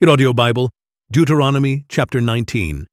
Your audio Bible, Deuteronomy chapter 19.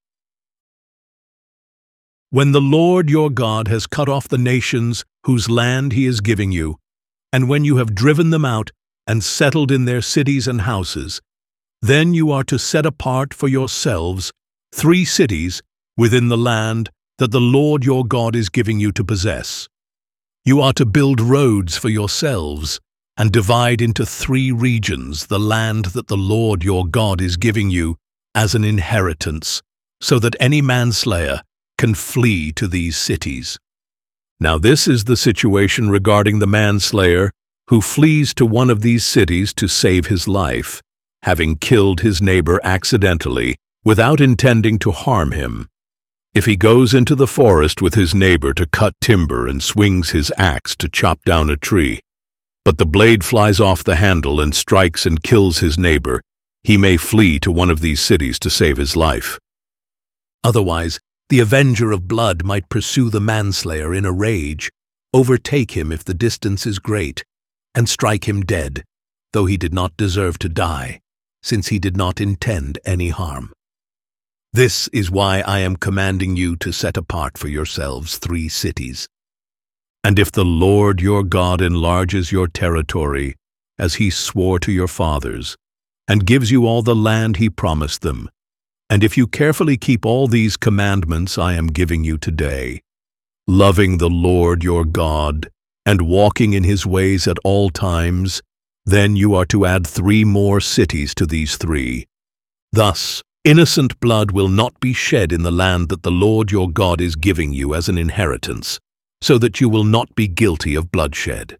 When the Lord your God has cut off the nations whose land he is giving you, and when you have driven them out and settled in their cities and houses, then you are to set apart for yourselves 3 cities within the land that the Lord your God is giving you to possess. You are to build roads for yourselves and divide into 3 regions the land that the Lord your God is giving you as an inheritance, so that any manslayer can flee to these cities. Now this is the situation regarding the manslayer who flees to one of these cities to save his life, having killed his neighbor accidentally without intending to harm him. If he goes into the forest with his neighbor to cut timber and swings his axe to chop down a tree, but the blade flies off the handle and strikes and kills his neighbor, he may flee to one of these cities to save his life. Otherwise, the avenger of blood might pursue the manslayer in a rage, overtake him if the distance is great, and strike him dead, though he did not deserve to die, since he did not intend any harm. This is why I am commanding you to set apart for yourselves 3 cities. And if the Lord your God enlarges your territory, as he swore to your fathers, and gives you all the land he promised them, and if you carefully keep all these commandments I am giving you today, loving the Lord your God, and walking in his ways at all times, then you are to add 3 more cities to these 3. Thus, innocent blood will not be shed in the land that the Lord your God is giving you as an inheritance, so that you will not be guilty of bloodshed.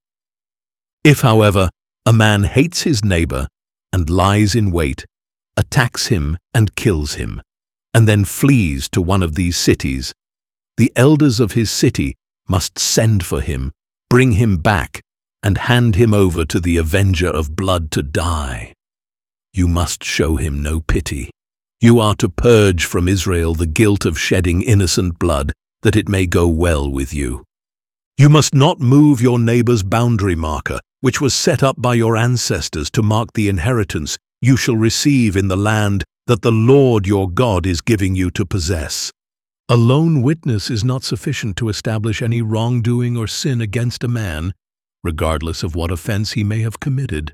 If, however, a man hates his neighbor and lies in wait, attacks him and kills him, and then flees to one of these cities, the elders of his city must send for him, bring him back, and hand him over to the avenger of blood to die. You must show him no pity. You are to purge from Israel the guilt of shedding innocent blood, that it may go well with you. You must not move your neighbor's boundary marker, which was set up by your ancestors to mark the inheritance you shall receive in the land that the Lord your God is giving you to possess. A lone witness is not sufficient to establish any wrongdoing or sin against a man, regardless of what offense he may have committed.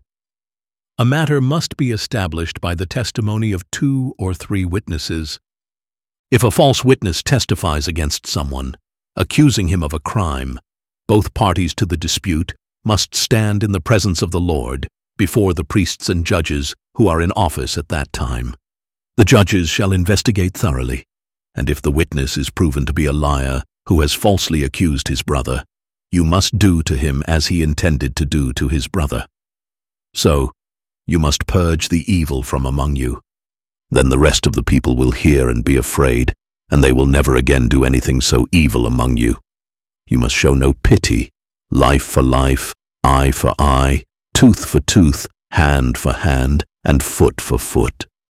A matter must be established by the testimony of 2 or 3 witnesses. If a false witness testifies against someone, accusing him of a crime, both parties to the dispute must stand in the presence of the Lord before the priests and judges who are in office at that time. The judges shall investigate thoroughly, and if the witness is proven to be a liar who has falsely accused his brother, you must do to him as he intended to do to his brother. So, you must purge the evil from among you. Then the rest of the people will hear and be afraid, and they will never again do anything so evil among you. You must show no pity, life for life, eye for eye, tooth for tooth, hand for hand, and foot for foot.